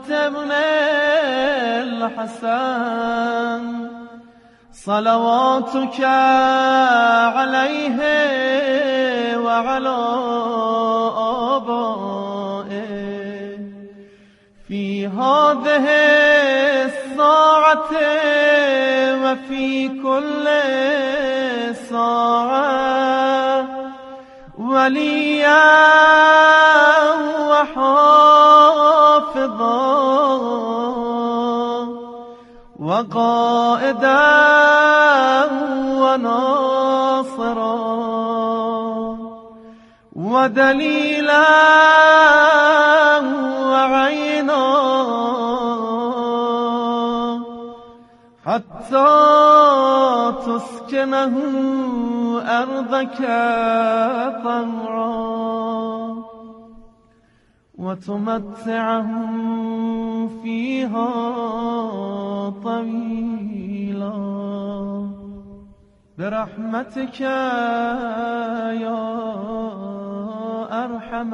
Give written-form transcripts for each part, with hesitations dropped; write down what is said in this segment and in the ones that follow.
ابن الحسن صلواتك عليه وعلى آبائه في هذه الساعة وفي كل ساعة وليا وحافظا وقائدا وناصرا ودليلا وعينا حتى تسكنه أرضك طوعا وتمتعهم فيها طويلا برحمتك يا أرحم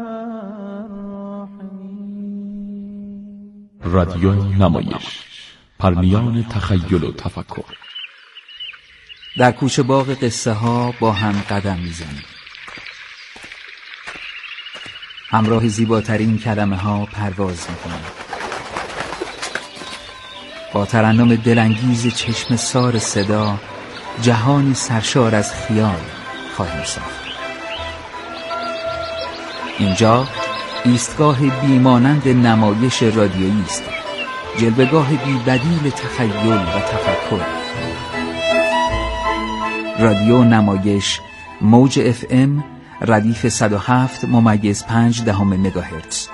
الراحمين. رادیو نمایش، پرمیان تخیل و تفکر. در کوچه باغ قصه ها با هم قدم میزنیم، همراه زیباترین کلمه ها پرواز میکنیم، با ترنم دلانگیز چشم سار صدا جهانی سرشار از خیال خواهیم ساخت. اینجا ایستگاه بیمانند نمایش رادیویی است، جلوه‌گاه بی‌بدیل تخیل و تفکر. رادیو نمایش، موج FM ردیف 107.5 مگاهرتز.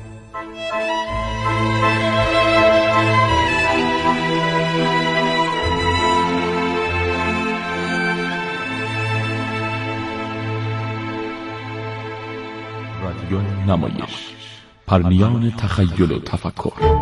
رادیو نمایش، پرمیان تخیل و تفکر.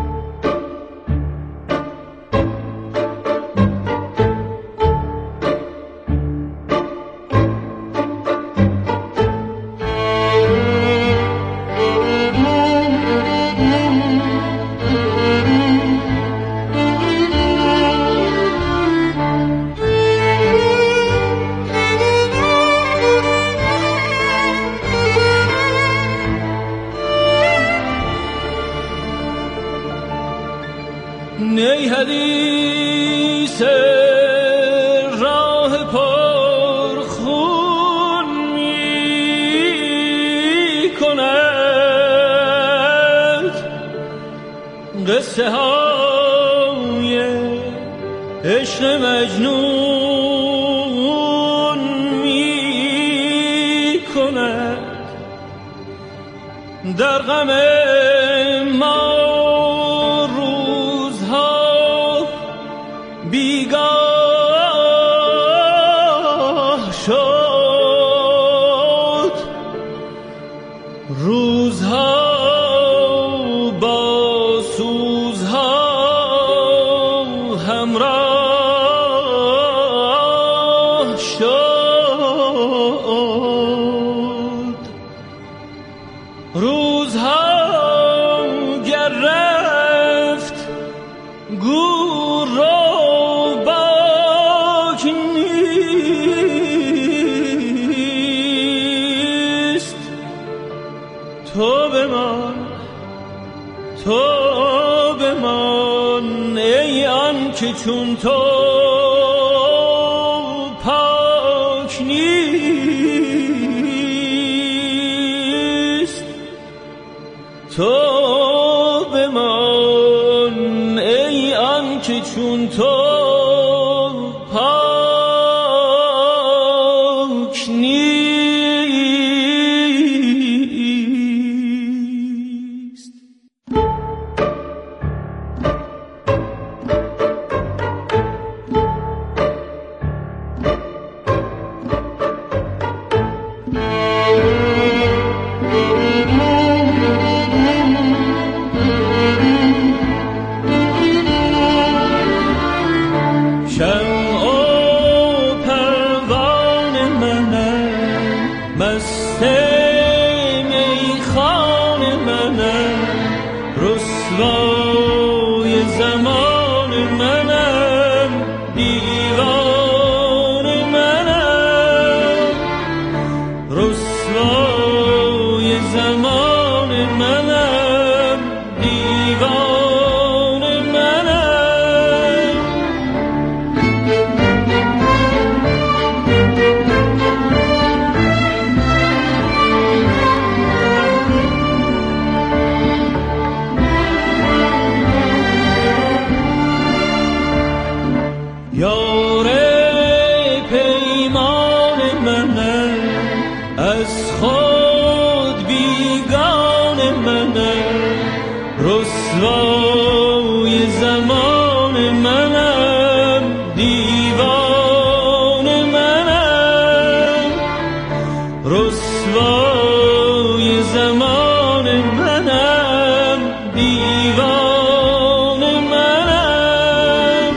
نی حدیث راه پرخون می کند، قصه های عشق مجنون می کند، در غم ما بیگاه شد، روزها با سوزها همراه شد، روزها گر رفت گور را تو بمان ای آن که چون تو پاک نیست، تو بمان ای آن که چون تو پاک نیست. رسوای زمان منم، دیوان منم، رسوای زمان منم، دیوان منم. یار پیمان منم، از خود بیگان منم، رسوای زمان منم، دیوان منم، رسوای زمان منم، دیوان منم.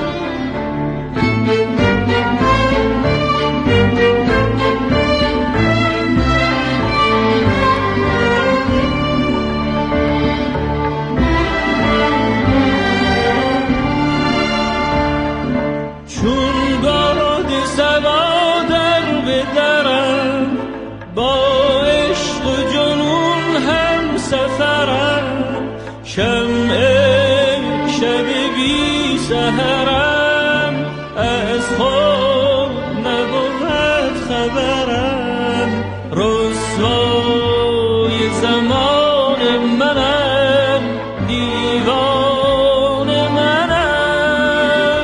چون باد صبا در بدرم، با عشق و جنون هم سفرم، شمع شب بی سحرم، از خود نبود خبرم، رسوای زمان منم، دیوان منم،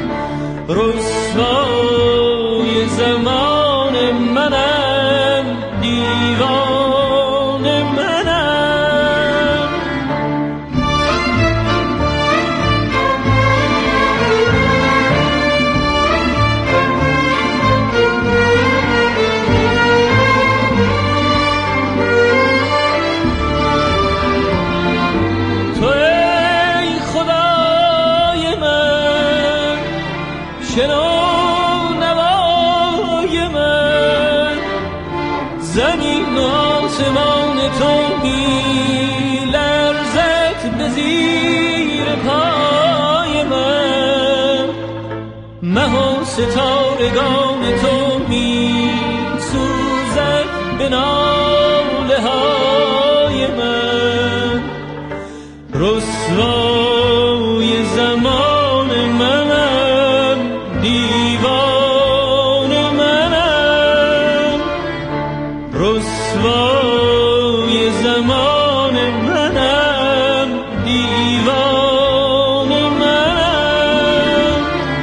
رسوای زمان منم، دیوان منم. تو ای خدای من، شنو نوای من، زمین و آسمان تو می لرزد به زیر پای من، مه و ستارگان تو می سوزد به ناله های من، رسوای زمان منم، دیوان منم، رسوای زمان منم، دیوان منم.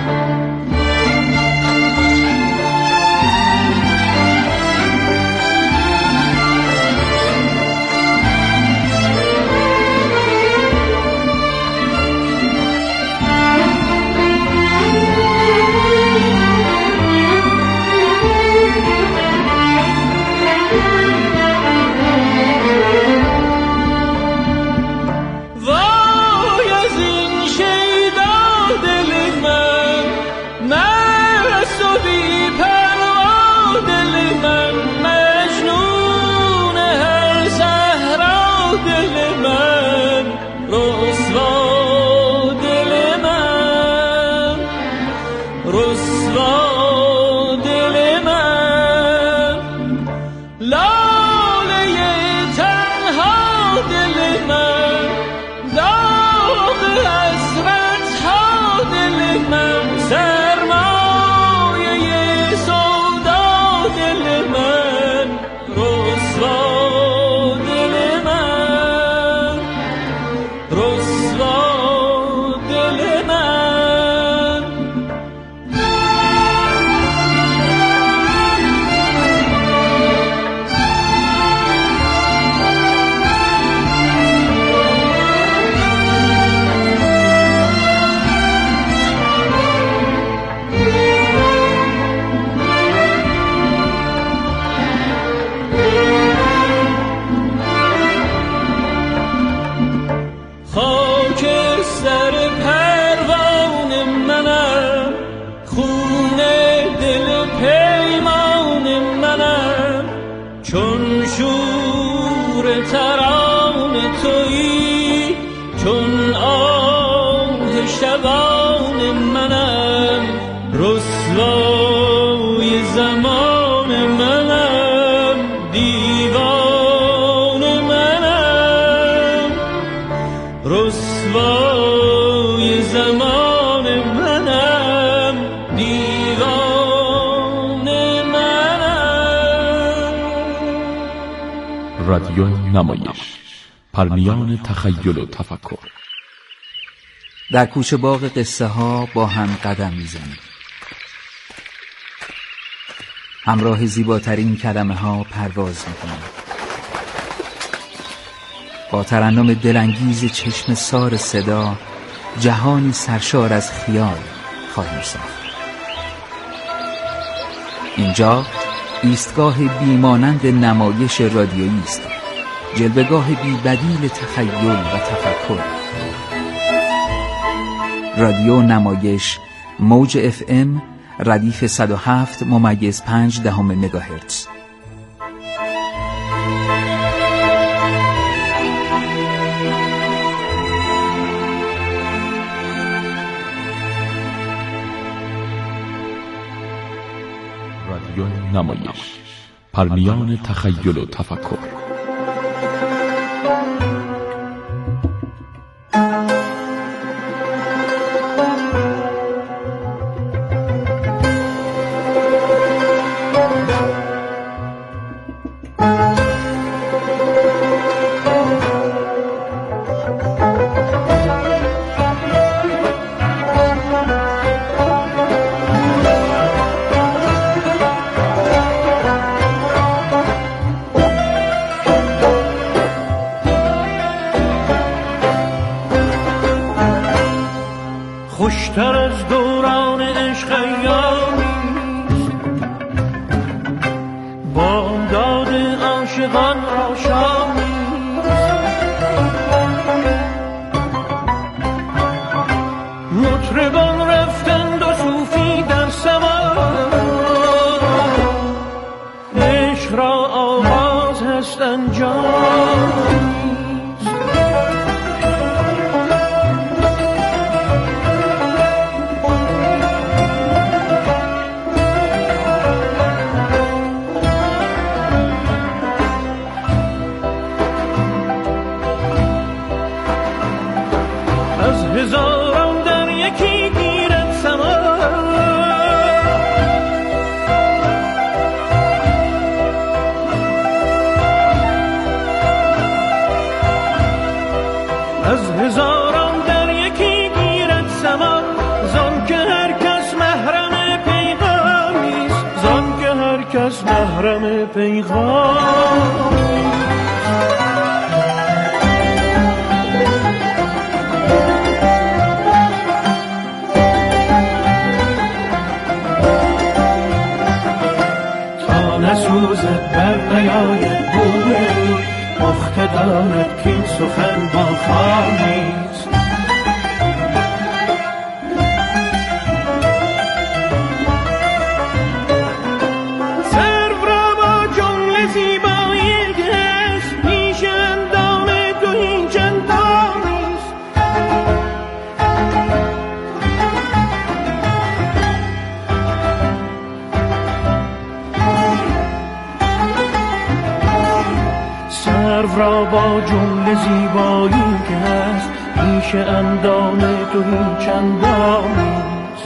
وای از این شیدا دل من، مست و بی پروا دل من، مجنون هر صحرا دل من، رسوا دل من، رسوا دل من، لاله تنها دل من، داغ حسرت ها دل من، سرمایه سودا دل من، رسوا دل من، رسوا دل من. خاک شبان منم، رسوای زمان منم، دیوان منم، رسوای زمان منم، دیوان منم. رادیو نمایش، پرمیان تخیل و تفکر. در کوچه باغ قصه ها با هم قدم میزنیم. همراه زیباترین کلمه ها پرواز میکنیم. با ترنم دلانگیز چشم سار صدا جهانی سرشار از خیال خواهیم ساخت. اینجا ایستگاه بیمانند نمایش رادیویی است، جلوه‌گاه بی‌بدیل تخیل و تفکر. رادیو نمایش، موج FM، ردیف 107.5 مگاهرتز. رادیو نمایش، پرمیان تخیل و تفکر. خوشتر از دوران عشق ایامیست، بامداد عاشقان آشامیست. مطربان رفتند و صوفی در سماع، عشق را آغاز هست انجام. از هزاران در یکی گیرد سما، از هزاران در یکی گیرد سما. زان که هر کس محرم پیغامیست، زان که هر کس محرم پیغامیست. نسوزد بر نیاید بوی، مختدارد که این سخن با خواهیست. سرو را با جمله زیبایی هست، پیش اندام تو هیچ اندامیست. سرو را با جمله زیبایی که هست، پیش اندام تو هیچ اندامیست.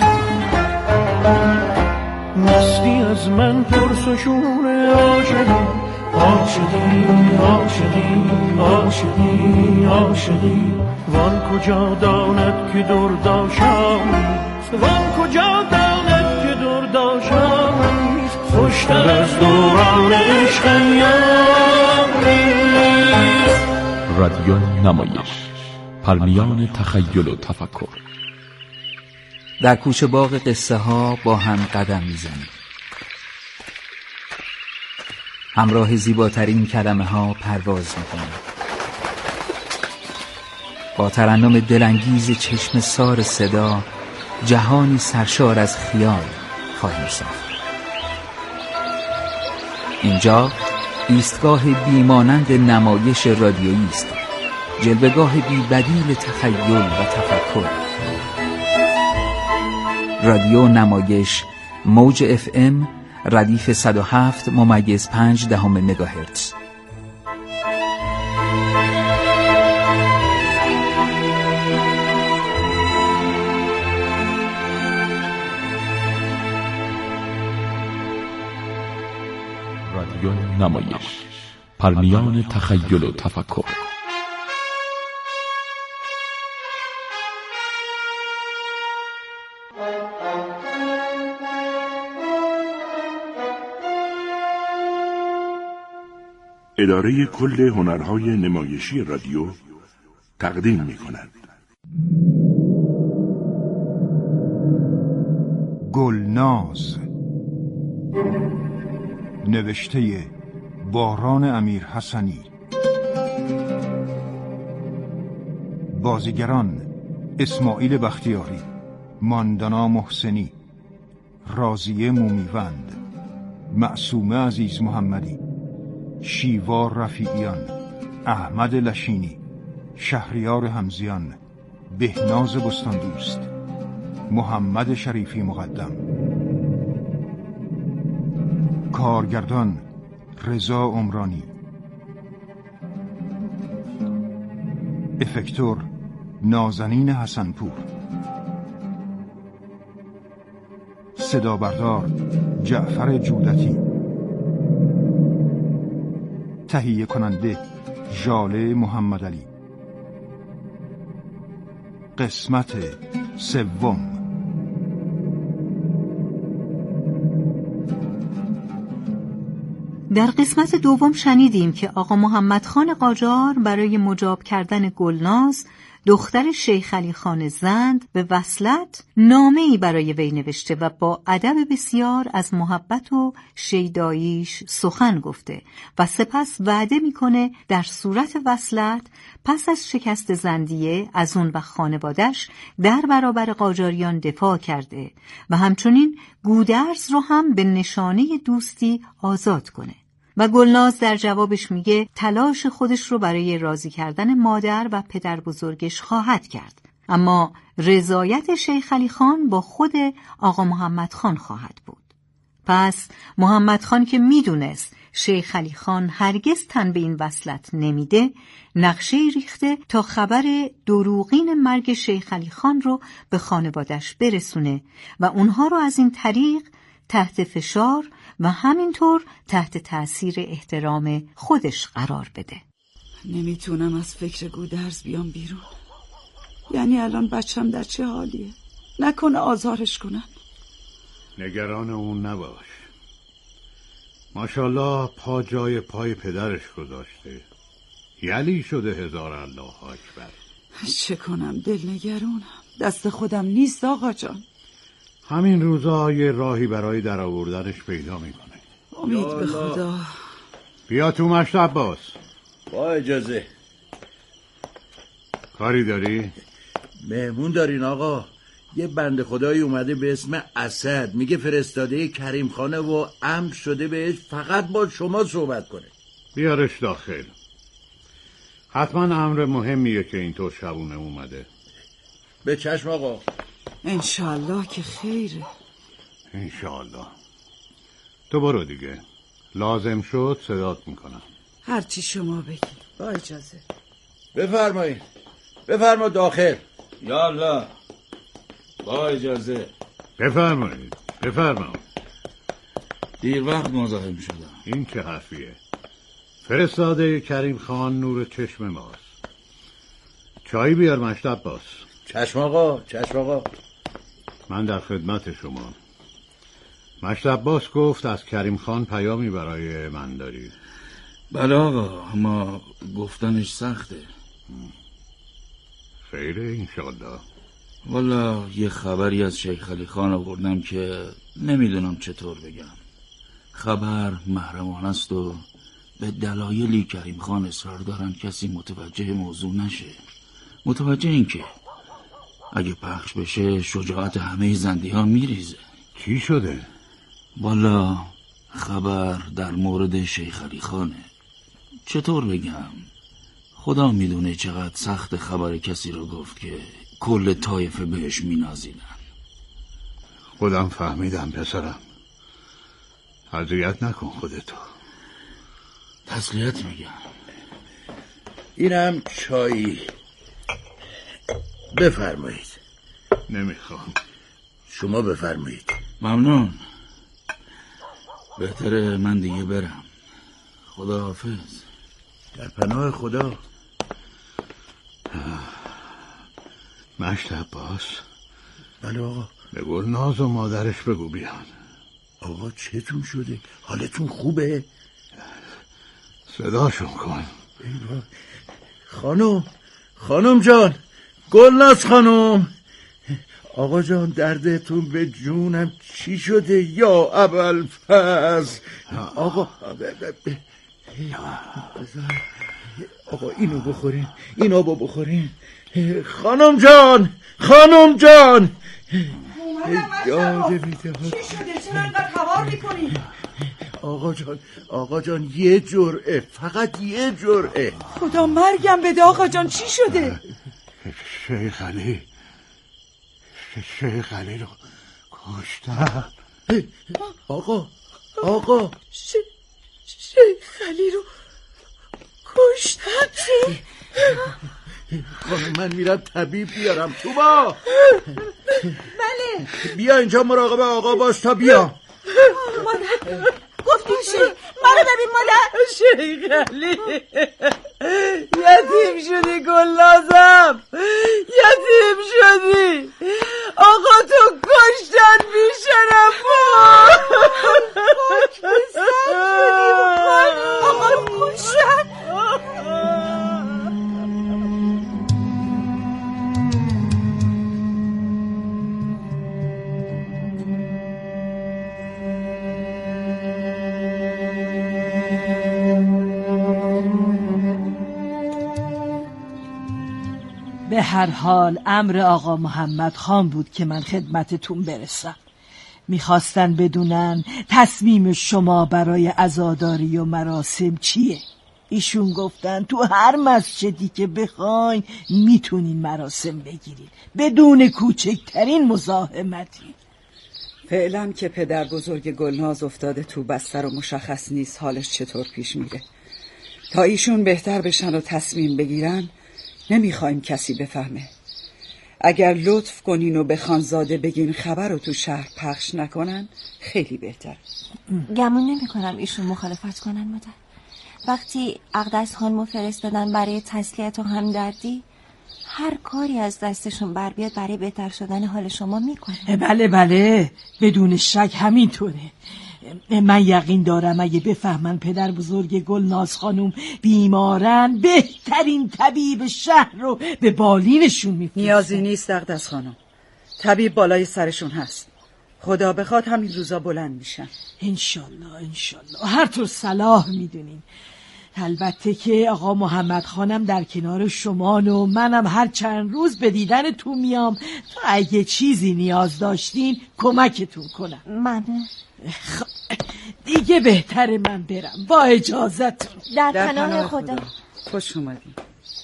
مستی از من پرس و شور عاشقی، عاشقی عاشقی عاشقی عاشقی. وان کجا داند که درد آشامیست، وان کجا داند که درد آشامیست. خوشتر از دوران عشق ایامیست. رادیو نمایش، پرمیان تخیل و تفکر. در کوچه باغ قصه ها با هم قدم میزنیم. همراه زیباترین کلمه ها پرواز میکنیم. با ترنم دلانگیز چشم سار صدا جهانی سرشار از خیال خواهیم ساخت. اینجا ایستگاه بیمانند نمایش رادیویی است، جلوه‌گاه بی‌بدیل تخیل و تفکر. رادیو نمایش، موج FM، ردیف 107.5 مگاهرتز. رادیو نمایش، پرمیان تخیل و تفکر. اداره کل هنرهای نمایشی رادیو تقدیم می‌کند. گلناز، نوشته باران امیر حسنی. بازیگران: اسماعیل بختیاری، ماندانا محسنی، راضیه مومیوند، معصومه عزیز محمدی، شیوا رفیعیان، احمد لشینی، شهریار حمزیان، بهناز بستاندوست، محمد شریفی مقدم. کارگردان: رضا عمرانی. افکتور: نازنین حسنپور. صدا بردار: جعفر جودتی. تهیه کننده: ژاله محمدعلی. قسمت سوم. در قسمت دوم شنیدیم که آقا محمدخان قاجار برای مجاب کردن گلناز، دختر شیخ علی خان زند، به وصلت نامه‌ای برای وی نوشته و با ادب بسیار از محبت و شیداییش سخن گفته و سپس وعده میکنه در صورت وصلت پس از شکست زندیه از اون و خانوادش در برابر قاجاریان دفاع کرده و همچنین گودرز رو هم به نشانه دوستی آزاد کنه. و گلناز در جوابش میگه تلاش خودش رو برای راضی کردن مادر و پدر بزرگش خواهد کرد، اما رضایت شیخ علی خان با خود آقا محمدخان خواهد بود. پس محمدخان که میدونست شیخ علی خان هرگز تن به این وصلت نمیده، نقشه ریخته تا خبر دروغین مرگ شیخ علی خان رو به خانوادش برسونه و اونها رو از این طریق تحت فشار و همینطور تحت تأثیر احترام خودش قرار بده. نمیتونم از فکر گودرز بیام بیرون. یعنی الان بچم در چه حالیه؟ نکنه آزارش کنن. نگران اون نباش. ماشاءالله پا جای پای پدرش گذاشته. یلی شده هزار الله اکبر. چه کنم، دلنگرونم. دست خودم نیست آقا جان. همین روزا یه راهی برای در آوردنش پیدا میکنه. امید به خدا. بیا تو مشت عباس. با اجازه. کاری داری؟ مهمون دارین آقا. یه بنده خدایی اومده به اسم اسد، میگه فرستاده کریم خانه و امر شده بهش فقط با شما صحبت کنه. بیارش داخل. حتما امر مهمیه که اینطور شبونه اومده. به چشم آقا. انشالله که خیره. انشالله. تو برو دیگه. لازم شد صدات میکنم. هرچی شما بگی. با اجازه. بفرمایید. بفرما داخل. یا الله. با اجازه. بفرمایید. بفرمایید. دیر وقت مزاحم شدم. این چه حرفیه؟ فرستاده کریم خان نور چشم ماست. چای بیار مشت عباس. چشم آقا. چشم آقا. من در خدمت شما. مشت عباس گفت از کریم خان پیامی برای من داری. بله آقا، اما گفتنش سخته. خیره انشالله. والا یه خبری از شیخ علی خان آوردم که نمیدونم چطور بگم. خبر محرمانه است و به دلایلی کریم خان اصرار دارن کسی متوجه موضوع نشه. متوجه این که اگه پخش بشه شجاعت همه زندی ها میریزه. چی شده؟ والا خبر در مورد شیخ علی خانه. چطور بگم؟ خدا میدونه چقدر سخت خبر کسی رو گفت که کل طایفه بهش مینازیدن. خودم فهمیدم پسرم. اذیت نکن خودتو. تسلیت میگم. اینم چایی. بفرمایید. نمیخوام. شما بفرمایید. ممنون. بهتره من دیگه برم. خداحافظ. در پناه خدا. مشت عباس. بله آقا. به گلناز و مادرش بگو بیان. آقا چتون شده؟ حالتون خوبه؟ صداشون کن. خانم جان، گلناز خانم. آقا جان دردتون به جونم چی شده یا ابوالفضل؟ آقا اینو بخورین، این آبو بخورین. خانم جان یاد میده. چی شده؟ چرا اینقدر هوار میکنی؟ آقا جان یه جرعه، فقط یه جرعه. خدا مرگم بده آقا جان، چی شده؟ شیخ علی رو کشتن. آقا شیخ علی رو کشتن؟ چی؟ خانم من میرم طبیب بیارم. توبا بله بیا اینجا مراقب آقا باش تا بیا. مادر گفتیم چی؟ منو ببین مادر. شیخ علی یتیم شدی گلنازم، یتیم شدی. آقا تو کشتن بیشرف. آقا کشتن. به هر حال امر آقا محمد خان بود که من خدمتتون برسم. میخواستن بدونن تصمیم شما برای عزاداری و مراسم چیه. ایشون گفتن تو هر مسجدی که بخواین میتونین مراسم بگیرین بدون کوچکترین مزاحمتی. فعلا که پدر بزرگ گلناز افتاده تو بستر و مشخص نیست حالش چطور پیش میره. تا ایشون بهتر بشن و تصمیم بگیرن نمیخوایم کسی بفهمه. اگر لطف کنین و به خانزاده بگین خبر رو تو شهر پخش نکنن خیلی بهتر. گمون نمی کنم ایشون مخالفت کنن مادر. وقتی اقدس خانمو فرستادن برای تسلیت و همدردی هر کاری از دستشون بر بیاد برای بهتر شدن حال شما میکنه. بله بدون شک همینطوره. من یقین دارم اگه بفهمن پدر بزرگ گلناز خانم بیمارن بهترین طبیب شهر رو به بالینشون میفرستن. نیازی نیست اقدس خانم، طبیب بالای سرشون هست. خدا بخواد همین روزا بلند میشن. انشالله هر طور صلاح میدونین. البته که آقا محمد خانم در کنار شمان و منم هر چند روز به دیدن تو میام تا اگه چیزی نیاز داشتین کمکتون کنم. ممنون. دیگه بهتره من برم با اجازتون. در پناه خدا. خوش اومدین.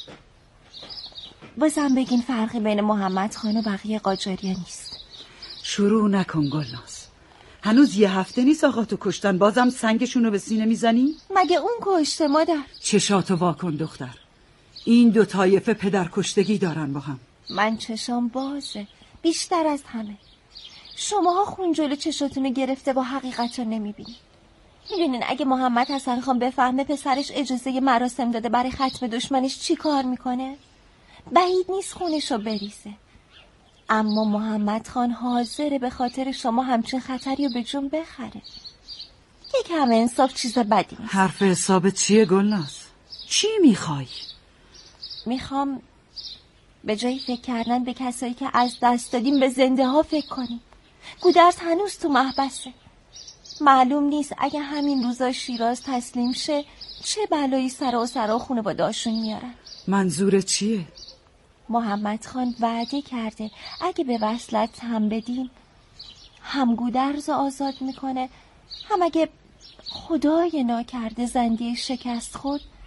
بازم بگین فرقی بین محمد خان و بقیه قاجاریا نیست. شروع نکن گلناز. هنوز یه هفته نیست آقا تو کشتن بازم سنگشونو به سینه میزنی؟ مگه اون کشته مادر؟ چشاتو واکن دختر. این دو طایفه پدر کشتگی دارن با هم. من چشام بازه بیشتر از همه. شماها خون جلو چشاتونو گرفته و حقیقت رو نمیبینی. میدونین اگه محمد حسن خان بفهمه پسرش اجازه مراسم داده برای ختم دشمنش چی کار میکنه؟ بعید نیست خونشو بریزه. اما محمد خان حاضره به خاطر شما همچین خطری رو به جون بخره. یک همه انصاف چیز بدی نیست. حرف حساب چیه گلناز؟ چی میخوای؟ میخوام به جای فکر کردن به کسایی که از دست دادیم به زنده ها فکر کنیم. گودرز هنوز تو محبسه. معلوم نیست اگه همین روزا شیراز تسلیم شه چه بلایی سر و خانواده‌اشون میارن. منظور چیه؟ محمد خان وعده کرده اگه به وصلت هم بدیم هم گودرز آزاد میکنه، هم اگه خدای ناکرده زندی شکست خود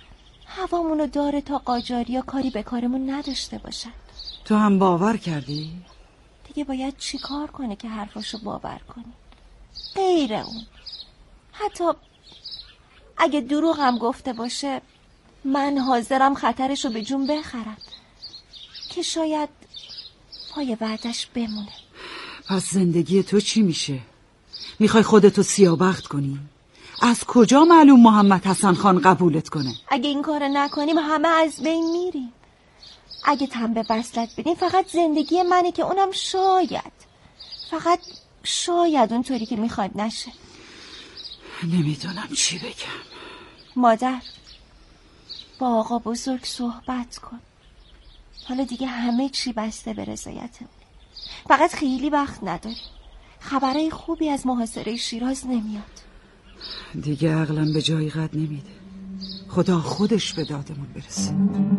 هوامونو داره تا قاجاریا کاری به کارمون نداشته باشن. تو هم باور کردی؟ دیگه باید چی کار کنه که حرفاشو باور کنی؟ غیر اون، حتی اگه دروغ هم گفته باشه من حاضرم خطرشو به جون بخرم که شاید پای وعدش بمونه. پس زندگی تو چی میشه؟ میخوای خودتو سیاه‌بخت کنی؟ از کجا معلوم محمد حسن خان قبولت کنه؟ اگه این کار نکنیم همه از بین میریم. اگه تن به وصلت بدیم فقط زندگی منه که اونم فقط شاید اونطوری که میخواد نشه. نمیدونم چی بگم. مادر، با آقا بزرگ صحبت کن. حالا دیگه همه چی بسته به رضایتمونه. فقط خیلی وقت نداریم. خبرای خوبی از محاصره شیراز نمیاد. دیگه عقلم به جایی قد نمیده. خدا خودش به دادمون برسه.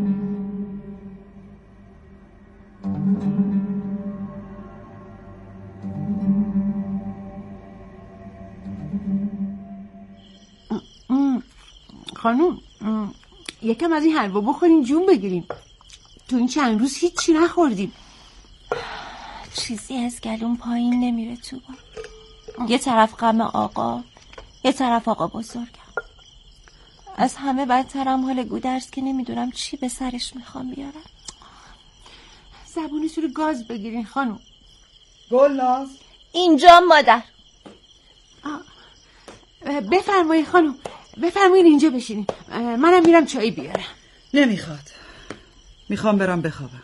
خانوم، یکم از این حلوا بخورین جون بگیریم. تو این چند روز هیچی نخوردیم. چیزی از گلوم پایین نمیره تو با. یه طرف غم آقا، یه طرف آقا بزرگم. از همه بدترم حال گودرز که نمیدونم چی به سرش میخوام بیارم. زبونش رو گاز بگیرین خانوم. گلناز اینجا مادر. بفرمایید خانوم، بفرمایید اینجا بشینین. منم میرم چای بیارم. نمیخواد، میخوام برم بخوابم.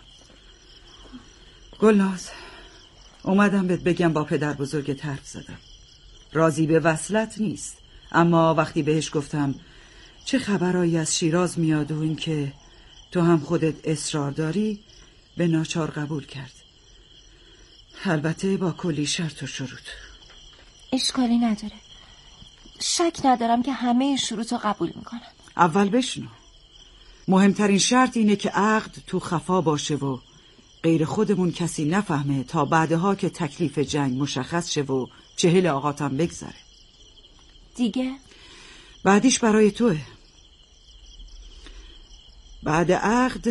گلناز، اومدم بهت بگم با پدر بزرگت حرف زدم. راضی به وصلت نیست، اما وقتی بهش گفتم چه خبرایی از شیراز میاد و این که تو هم خودت اصرار داری، به ناچار قبول کرد. البته با کلی شرط و شروط. اشکالی نداره. شک ندارم که همه شروط رو قبول میکنم. اول بشنو. مهمترین شرط اینه که عقد تو خفا باشه و غیر خودمون کسی نفهمه تا بعدها که تکلیف جنگ مشخص شه و چهل آقاتم بگذره. دیگه؟ بعدیش برای توه. بعد عقد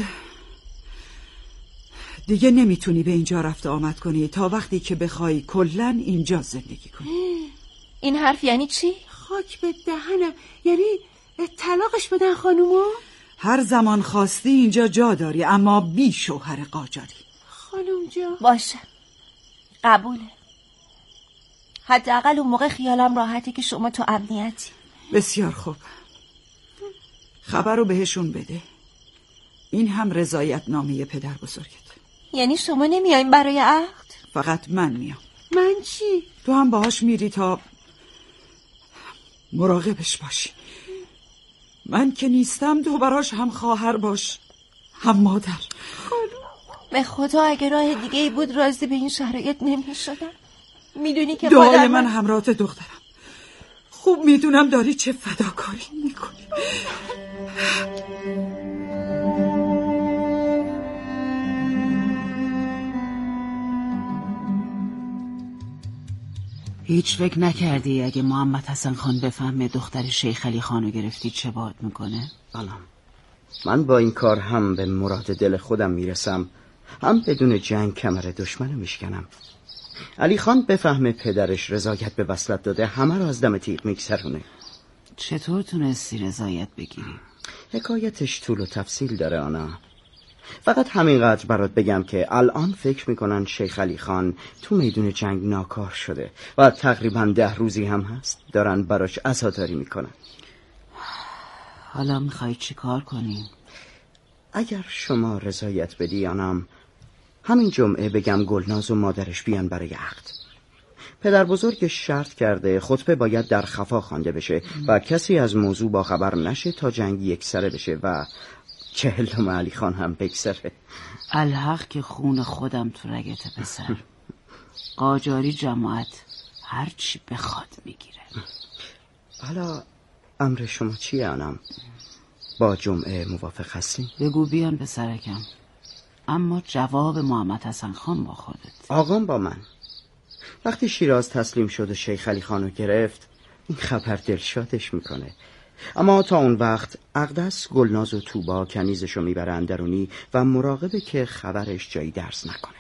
دیگه نمیتونی به اینجا رفت آمد کنی تا وقتی که بخوای کلن اینجا زندگی کنی. این حرف یعنی چی؟ خاک به دهنم. یعنی طلاقش بدن خانومو؟ هر زمان خواستی اینجا جا داری، اما بی شوهر قاجاری. خانوم جا باشه، قبوله. حداقل اون موقع خیالم راحته که شما تو امنیتی. بسیار خوب، خبر رو بهشون بده. این هم رضایت نامه پدر بزرگت. یعنی شما نمیایین برای عقد؟ فقط من میام. من چی؟ تو هم باهاش میری تا مراقبش باشی. من که نیستم تو براش هم خواهر باش هم مادر. به خدا اگه راه دیگه ای بود راضی به این شرایط نمیشدم. میدونی که دعای من همراهت دخترم. خوب میدونم داری چه فداکاری میکنی. هیچ فکر نکردی اگه محمد حسن خان بفهمه دختر شیخ علی خانو گرفتی چه باد میکنه؟ بله، من با این کار هم به مراد دل خودم میرسم، هم بدون جنگ کمر دشمنو میشکنم. علی خان بفهمه پدرش رضایت به وصلت داده، همه رو از دم تیغ میگذرونه. چطور تونستی رضایت بگیری؟ حکایتش طول و تفصیل داره آنا. فقط همینقدر برات بگم که الان فکر میکنن شیخ علی خان تو میدون جنگ ناکار شده و تقریبا 10 روزی هم هست دارن براش عزاداری میکنن. حالا میخوای چی کار کنی؟ اگر شما رضایت بدی آنم، همین جمعه بگم گلناز و مادرش بیان برای عقد. پدر بزرگش شرط کرده خطبه باید در خفا خوانده بشه و کسی از موضوع با خبر نشه تا جنگ یکسره بشه و چهلم علی خان هم بگذره. الحق که خون خودم تو رگت پسر. قاجاری جماعت هر چی بخواد میگیره. حالا امر شما چیه آنم؟ با جمعه موافق هستی؟ بگو بیان پسرکم، اما جواب محمد حسن خان با خودت. آقام با من. وقتی شیراز تسلیم شد و شیخ علی خانو گرفت، این خبر دلشادش میکنه. اما تا اون وقت اقدس گلناز و توبا کنیزشو میبره اندرونی و مراقبه که خبرش جایی درز نکنه.